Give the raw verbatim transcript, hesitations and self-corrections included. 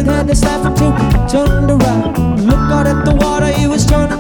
it had the seventeen turned around. Look out at the water, it was turning